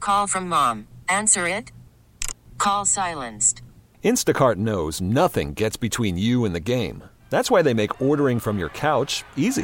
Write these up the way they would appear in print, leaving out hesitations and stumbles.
Call from mom. Answer it. Call silenced. Instacart knows nothing gets between you and the game. That's why they make ordering from your couch easy.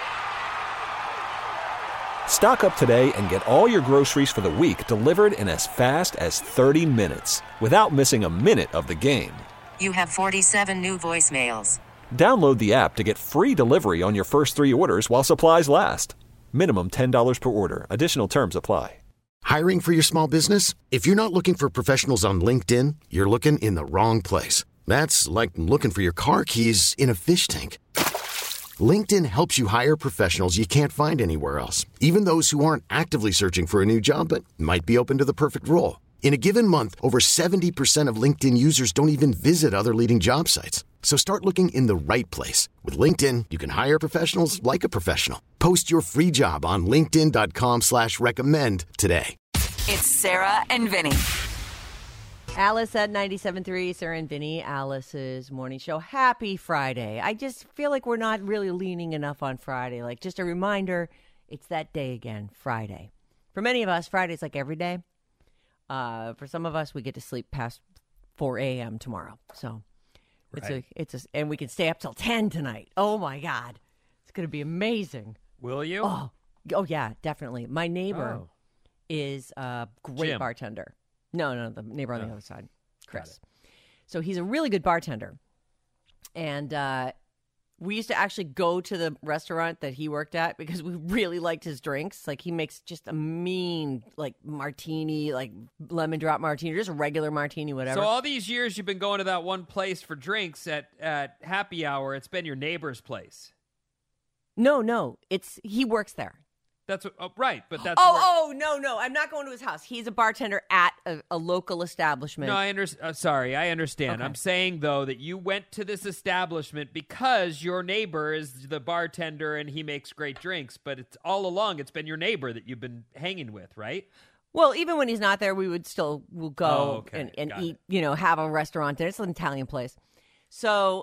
Stock up today and get all your groceries for the week delivered in as fast as 30 minutes without missing a minute of the game. You have 47 new voicemails. Download the app to get free delivery on your first 3 orders while supplies last. Minimum $10 per order. Additional terms apply. Hiring for your small business? If you're not looking for professionals on LinkedIn, you're looking in the wrong place. That's like looking for your car keys in a fish tank. LinkedIn helps you hire professionals you can't find anywhere else, even those who aren't actively searching for a new job but might be open to the perfect role. In a given month, over 70% of LinkedIn users don't even visit other leading job sites. So start looking in the right place. With LinkedIn, you can hire professionals like a professional. Post your free job on linkedin.com/recommend today. It's Sarah and Vinny. Alice at 97.3, Sarah and Vinny, Alice's morning show. Happy Friday. I just feel like we're not really leaning enough on Friday. Like, just a reminder, it's that day again, Friday. For many of us, Friday's like every day. For some of us, we get to sleep past 4 a.m. tomorrow. So Right. and we can stay up till 10 tonight. Oh, my God. It's going to be amazing. Will you? Oh, yeah, definitely. My neighbor is a great Jim. bartender. No, the neighbor on the other side, Got Chris. So he's a really good bartender. And we used to actually go to the restaurant that he worked at because we really liked his drinks. Like, he makes just a mean, like, martini, like lemon drop martini, just a regular martini, whatever. So all these years you've been going to that one place for drinks at happy hour. It's been your neighbor's place. No, he works there. That's what, right, but that's No, I'm not going to his house. He's a bartender at a local establishment. No, I understand. Sorry, I understand. Okay. I'm saying, though, that you went to this establishment because your neighbor is the bartender and he makes great drinks, but it's all along it's been your neighbor that you've been hanging with, right? Well, even when he's not there, we'll go and Got eat, have a restaurant there. It's an Italian place. So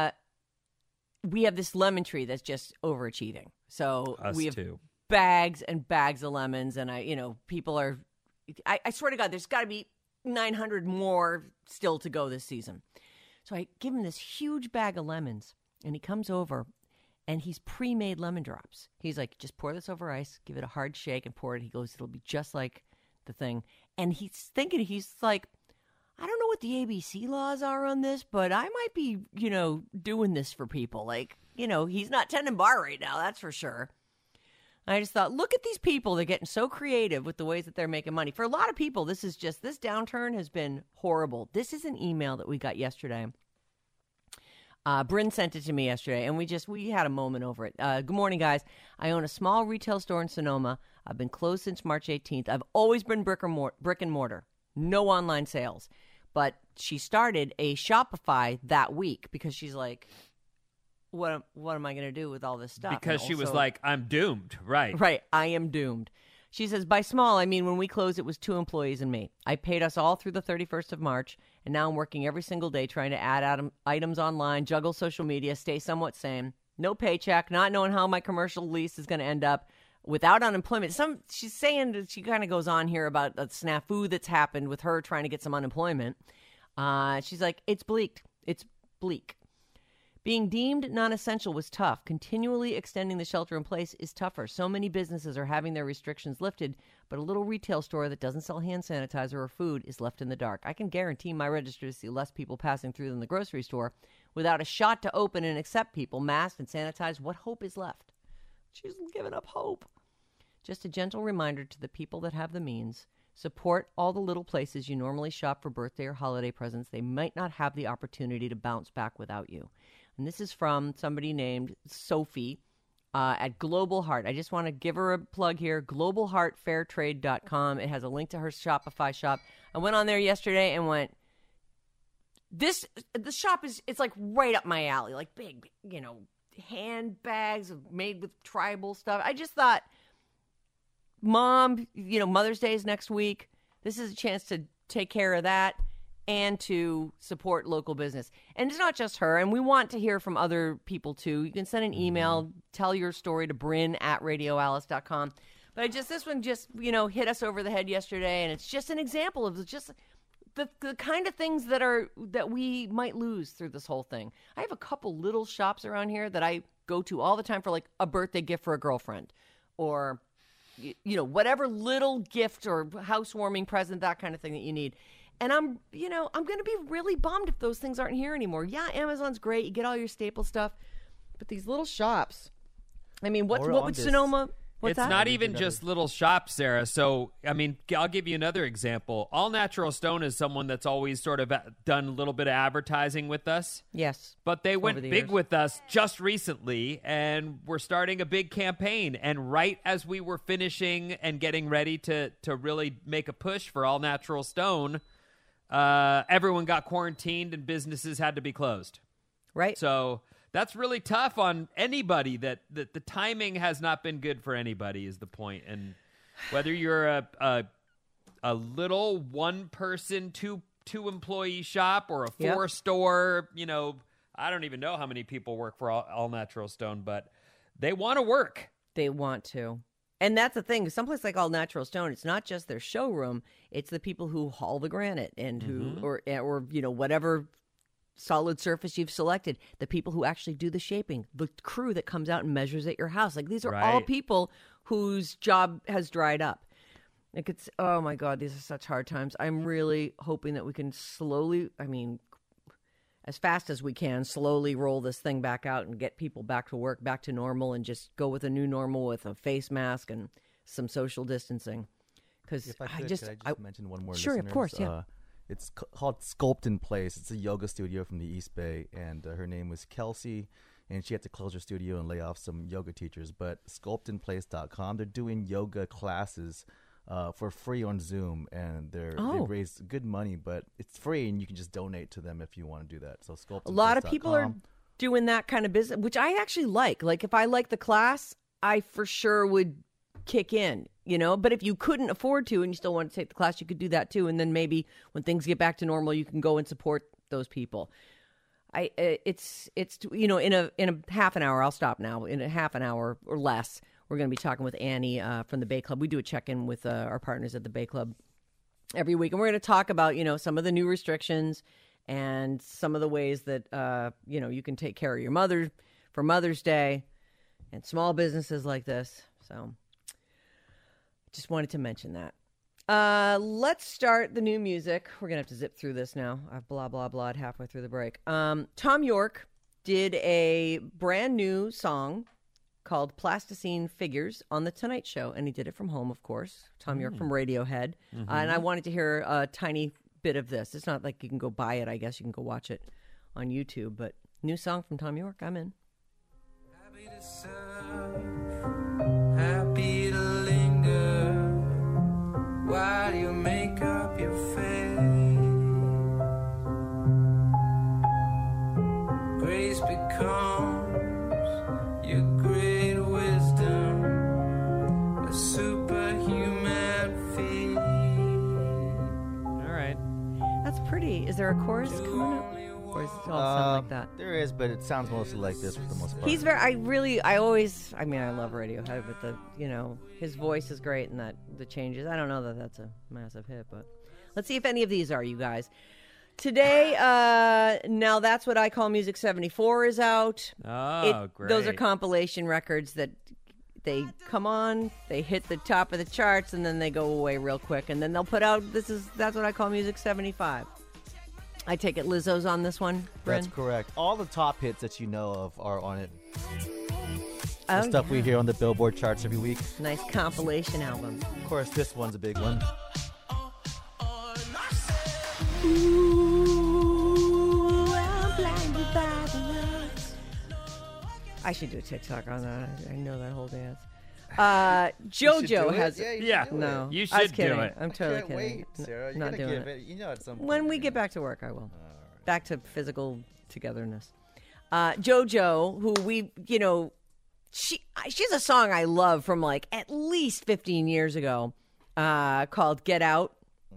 we have this lemon tree that's just overachieving. So Us we have too. bags and bags of lemons, and people are. I swear to God, there's got to be 900 more still to go this season. So I give him this huge bag of lemons, and he comes over, and he's pre-made lemon drops. He's like, just pour this over ice, give it a hard shake, and pour it. He goes, it'll be just like the thing. And he's like, I don't know what the ABC laws are on this, but I might be, doing this for people. Like, he's not tending bar right now, that's for sure. I just thought, look at these people. They're getting so creative with the ways that they're making money. For a lot of people, this downturn has been horrible. This is an email that we got yesterday. Bryn sent it to me yesterday, and we had a moment over it. Good morning, guys. I own a small retail store in Sonoma. I've been closed since March 18th. I've always been brick and mortar. No online sales. But she started a Shopify that week because she's like, what am I going to do with all this stuff? Because she was like, I'm doomed, right? Right, I am doomed. She says, by small, I mean when we closed, it was 2 employees and me. I paid us all through the 31st of March, and now I'm working every single day trying to add items online, juggle social media, stay somewhat sane. No paycheck, not knowing how my commercial lease is going to end up. Without unemployment, she's saying that she kind of goes on here about the snafu that's happened with her trying to get some unemployment. She's like, it's bleak. It's bleak. Being deemed non-essential was tough. Continually extending the shelter in place is tougher. So many businesses are having their restrictions lifted, but a little retail store that doesn't sell hand sanitizer or food is left in the dark. I can guarantee my register to see less people passing through than the grocery store. Without a shot to open and accept people, masked and sanitized, what hope is left? She's giving up hope. Just a gentle reminder to the people that have the means. Support all the little places you normally shop for birthday or holiday presents. They might not have the opportunity to bounce back without you. And this is from somebody named Sophie at Global Heart. I just want to give her a plug here, globalheartfairtrade.com. It has a link to her Shopify shop. I went on there yesterday and went, the shop it's like right up my alley, like big, handbags made with tribal stuff. I just thought, Mom, Mother's Day is next week. This is a chance to take care of that and to support local business. And it's not just her, and we want to hear from other people too. You can send an email, tell your story to Bryn@radioalice.com. But this one just, hit us over the head yesterday, and it's just an example of just the kind of things that we might lose through this whole thing. I have a couple little shops around here that I go to all the time for like a birthday gift for a girlfriend, or whatever little gift or housewarming present, that kind of thing that you need. And I'm going to be really bummed if those things aren't here anymore. Yeah, Amazon's great. You get all your staple stuff. But these little shops, I mean, what would Sonoma... It's not even just little shops, Sarah. So, I mean, I'll give you another example. All Natural Stone is someone that's always sort of done a little bit of advertising with us. Yes. But they went big with us just recently, and we're starting a big campaign. And right as we were finishing and getting ready to really make a push for All Natural Stone, everyone got quarantined and businesses had to be closed. Right. So... that's really tough on anybody. That the timing has not been good for anybody is the point. And whether you're a little one person, two employee shop, or a 4-store, I don't even know how many people work for All Natural Stone, but they want to work. They want to. And that's the thing. Someplace like All Natural Stone, it's not just their showroom. It's the people who haul the granite and who, or whatever solid surface you've selected, the people who actually do the shaping, the crew that comes out and measures at your house. Like, these are all people whose job has dried up. Like, it's, oh my God, these are such hard times. I'm really hoping that we can slowly, as fast as we can, slowly roll this thing back out and get people back to work, back to normal, and just go with a new normal with a face mask and some social distancing. Because could I just mention one more? Sure, listeners? Of course, yeah. It's called Sculpt in Place. It's a yoga studio from the East Bay, and her name was Kelsey, and she had to close her studio and lay off some yoga teachers. But sculptinplace.com, they're doing yoga classes for free on Zoom, and they raise good money, but it's free, and you can just donate to them if you want to do that. So sculptinplace.com. A lot of people are doing that kind of business, which I actually like. Like, if I like the class, I for sure would kick in. But if you couldn't afford to and you still want to take the class, you could do that too. And then maybe when things get back to normal, you can go and support those people. It's in a half an hour, I'll stop now. In a half an hour or less, we're going to be talking with Annie from the Bay Club. We do a check-in with our partners at the Bay Club every week. And we're going to talk about, some of the new restrictions and some of the ways that, you can take care of your mother for Mother's Day and small businesses like this. So... just wanted to mention that. Let's start the new music. We're going to have to zip through this now. I've blah, blah, blah halfway through the break. Tom York did a brand new song called Plasticine Figures on The Tonight Show, and he did it from home, of course. Tom York from Radiohead. And I wanted to hear a tiny bit of this. It's not like you can go buy it, I guess. You can go watch it on YouTube. But new song from Tom York. I'm in. Happy to serve, happy to linger. While you make up your face, grace becomes your great wisdom, a superhuman feat. All right. That's pretty. Is there a chorus coming up? Or does it all sound like that? There is, but it sounds mostly like this for the most part. He's very, I love Radiohead, but his voice is great, and that the changes. I don't know that that's a massive hit, but let's see if any of these are, you guys. Today, Now That's What I Call Music 74 is out. Oh, great. Those are compilation records that they come on, they hit the top of the charts, and then they go away real quick, and then they'll put out, That's What I Call Music 75. I take it Lizzo's on this one, Bryn? That's correct. All the top hits that you know of are on it. The stuff we hear on the Billboard charts every week. Nice compilation album. Of course, this one's a big one. Ooh, I'm blinded by the lights. I should do a TikTok on that. I know that whole dance. JoJo has it. Yeah. No, You I was should kidding. do it. I'm totally Can't kidding. wait, Sarah. You're Not gonna doing give it. it. At some point. When we get back to work, I will. Back to physical togetherness. JoJo, who she has a song I love from like at least 15 years ago called Get Out.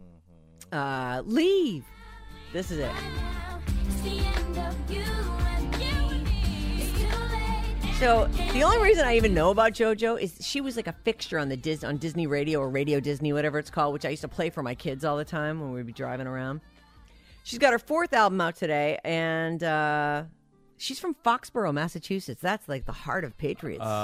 Leave. This is it. So the only reason I even know about JoJo is she was like a fixture on the on Disney Radio or Radio Disney, whatever it's called, which I used to play for my kids all the time when we'd be driving around. She's got her 4th album out today, and she's from Foxborough, Massachusetts. That's like the heart of Patriots. Oh.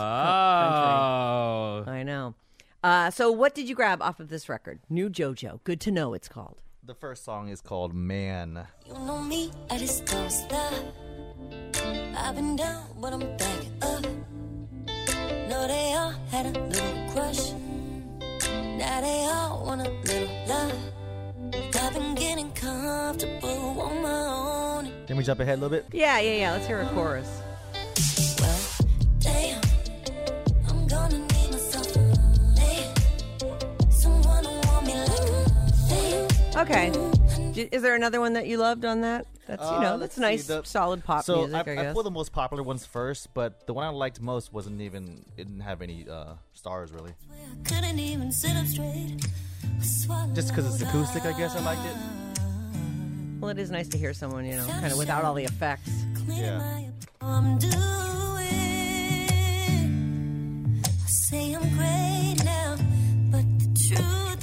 I know. So what did you grab off of this record? New JoJo. Good to know it's called. The first song is called Man. You know me, I just don't stop. I've been down, but I'm back up. No, they all had a little crush. Now they all want a little love. I've been getting comfortable on my own. Can we jump ahead a little bit? Yeah. Let's hear a chorus. Well, damn, I'm gonna need myself a man. Someone who want me like a man. Okay. Is there another one that you loved on that? That's that's let's nice, see, solid pop so music. I guess. I pulled the most popular ones first, but the one I liked most it didn't have any stars really. I couldn't even sit up straight. Just because it's acoustic, I guess I liked it. Well, it is nice to hear someone, kind of without all the effects. Yeah. I'm doing. I say I'm great now, but the truth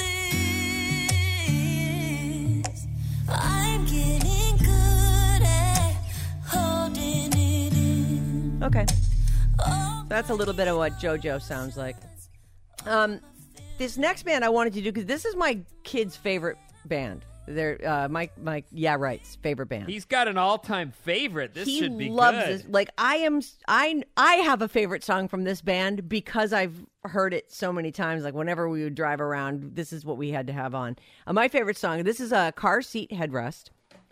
is, I'm getting good at holding it in. Okay. That's a little bit of what JoJo sounds like. This next band I wanted to do, because this is my kid's favorite band. They're my Yeah Right's favorite band. He's got an all-time favorite. This should be He loves good. this. Like I have a favorite song from this band because I've heard it so many times. Like whenever we would drive around, this is what we had to have on. My favorite song. This is a Car Seat Headrest.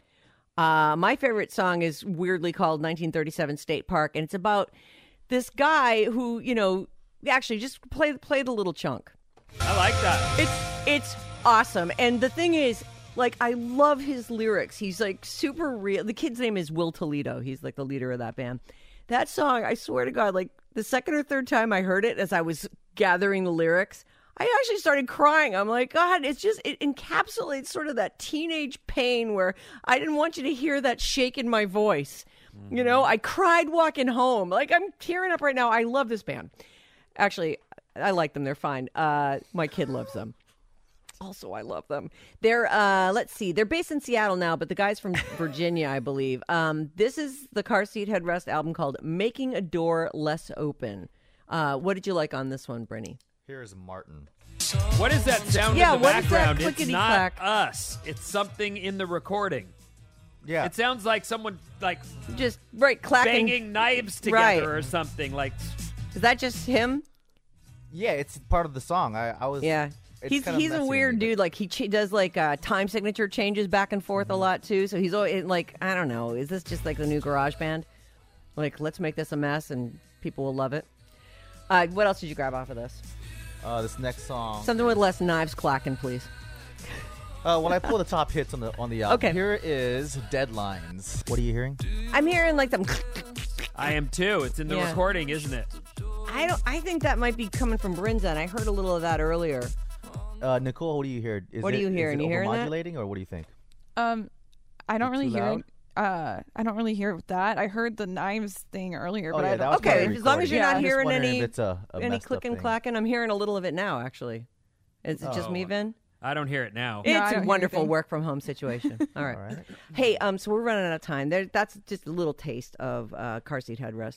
My favorite song is weirdly called 1937 State Park, and it's about this guy who actually just play the little chunk. I like that. It's awesome. And the thing is, like, I love his lyrics. He's like super real. The kid's name is Will Toledo. He's like the leader of that band. That song, I swear to God, like the second or third time I heard it as I was gathering the lyrics, I actually started crying. I'm like, God, it encapsulates sort of that teenage pain where I didn't want you to hear that shake in my voice. I cried walking home. Like, I'm tearing up right now. I love this band. Actually, I like them. They're fine. My kid loves them. Also, I love them. They're, let's see, they're based in Seattle now, but the guy's from Virginia, I believe. This is the Car Seat Headrest album called Making a Door Less Open. What did you like on this one, Brinny? Here's Martin. What is that sound Yeah, in the what is that background? It's not clickety-clack? us. It's something in the recording. Yeah. It sounds like someone Just, clacking. banging knives together Right. or something. Like, Is that just him? Yeah, it's part of the song. I was. Yeah. it's He's kind of a messy weird with me, dude. Like he does like time signature changes back and forth a lot too. So he's always like, I don't know. Is this just like the new Garage Band? Like, let's make this a mess and people will love it. What else did you grab off of this? This next song. Something with less knives clacking, please. When I pull the top hits on the album, Okay. here is Deadlines. What are you hearing? I'm hearing like them. I am too. It's in the Yeah. recording, isn't it? I think that might be coming from Brinza, and I heard a little of that earlier. Nicole, what do you hear? What are you hearing? Is it You hearing that? overmodulating, or what do you think? I don't really too hear. loud? I don't really hear that. I heard the knives thing earlier, but yeah, I that don't. was part of Okay, the as long as recording. you're Yeah, not I'm just hearing wondering any if it's a any messed up clicking thing. clacking, I'm hearing a little of it now. Actually, is it just me, Vin? I don't hear it now. No, I It's don't a hear wonderful anything. work from home situation. All right. All right. Hey, so we're running out of time. That's just a little taste of Car Seat Headrest.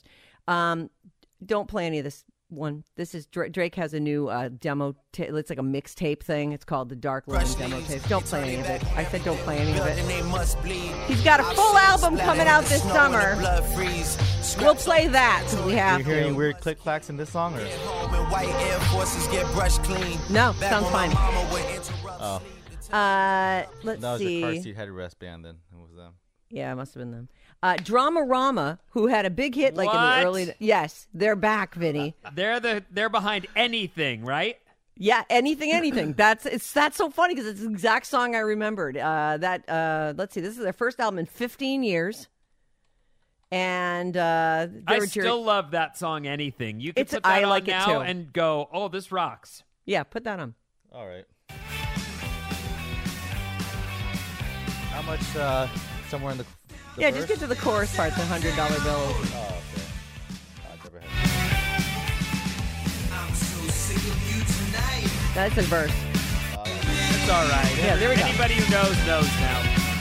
Don't play any of this one. This is Drake has a new demo. It's like a mixtape thing. It's called the Dark Living Demo Tape. Don't play any of it. I said don't play any of it. He's got a full album coming out this summer. We'll play that because we have You're hearing to. weird click clacks in this song, or? No, sounds fine. Oh, Let's that was see. a Car Seat Headrest band. Then it was them. Yeah, it must have been them. Dramarama, who had a big hit like in What? the early. Yes, they're back, Vinny. They're behind anything, right? Yeah, anything. That's so funny because it's the exact song I remembered. Let's see, this is their first album in 15 years, and I still love that song. Anything you can It's- put that I on like it now too. and go, oh, this rocks. yeah, put that on. All right. How much? Somewhere in the Yeah, verse? just get to the chorus part, the $100 bill. Oh, okay. Jump ahead. That's a verse. It's all right. Yeah, there we go. Anybody who knows now.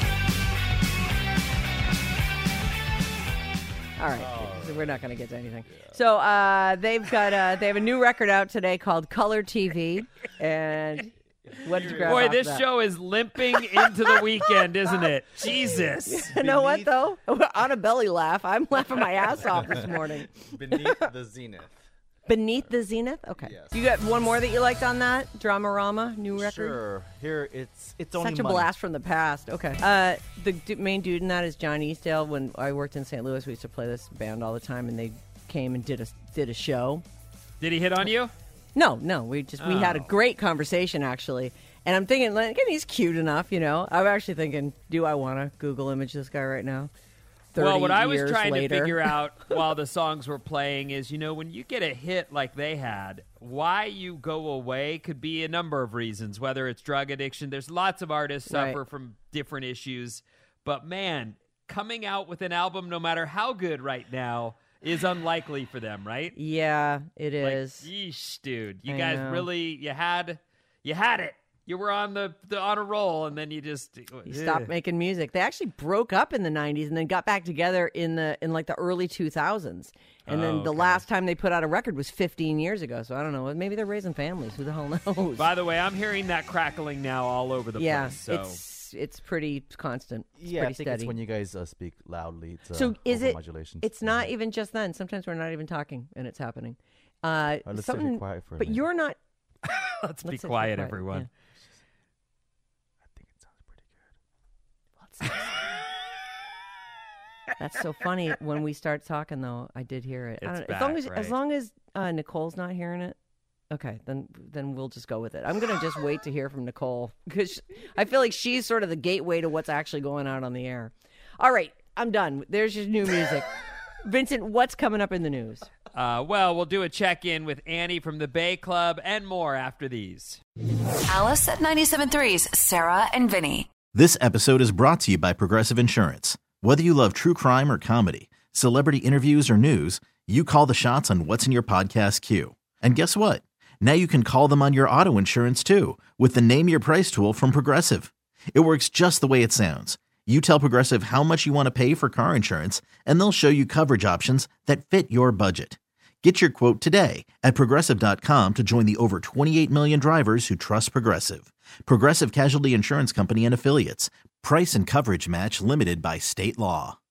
All right, so we're not going to get to anything. So they have a new record out today called Color TV, and what did you grab? Boy, off this that? show is limping into the weekend, isn't it? Jesus. You know what though? On a belly laugh, I'm laughing my ass off this morning. Beneath the Zenith. Beneath the Zenith? Okay. Yes. You got one more that you liked on that? Dramarama, new record? Sure. Here, it's only Such a money. blast from the past. Okay. The main dude in that is John Eastdale. When I worked in St. Louis, we used to play this band all the time, and they came and did a show. Did he hit on you? No. We had a great conversation, actually. And I'm thinking, like, he's cute enough, you know. I'm actually thinking, do I want to Google image this guy right now? Well, what I was years trying later. to figure out while the songs were playing is, when you get a hit like they had, why you go away could be a number of reasons, whether it's drug addiction. There's lots of artists suffer from different issues. But, man, coming out with an album, no matter how good right now, is unlikely for them, right? Yeah, it is. Like, yeesh, dude. You I guys know. really, you had it. You were on the on a roll, and then you just stopped making music. They actually broke up in the 90s and then got back together in the early 2000s. And then the last time they put out a record was 15 years ago. So I don't know. Maybe they're raising families. Who the hell knows? By the way, I'm hearing that crackling now all over the place. So. It's pretty constant. It's Yeah, I pretty think steady. it's when you guys speak loudly. It's, So is it? overmodulation. It's not even just then. Sometimes we're not even talking, and it's happening. Let's stay quiet for a but minute. you're not. Let's be sit quiet, quiet, everyone. yeah. I think it sounds pretty good. That's so funny. When we start talking, though, I did hear it. I It's don't- back, as right? long as Nicole's not hearing it, okay, then we'll just go with it. I'm gonna just wait to hear from Nicole because I feel like she's sort of the gateway to what's actually going on the air. All right, I'm done. There's your new music. Vincent, what's coming up in the news? Well, we'll do a check-in with Annie from the Bay Club and more after these. Alice at 97.3's Sarah and Vinny. This episode is brought to you by Progressive Insurance. Whether you love true crime or comedy, celebrity interviews or news, you call the shots on what's in your podcast queue. And guess what? Now you can call them on your auto insurance too with the Name Your Price tool from Progressive. It works just the way it sounds. You tell Progressive how much you want to pay for car insurance, and they'll show you coverage options that fit your budget. Get your quote today at Progressive.com to join the over 28 million drivers who trust Progressive. Progressive Casualty Insurance Company and Affiliates. Price and coverage match limited by state law.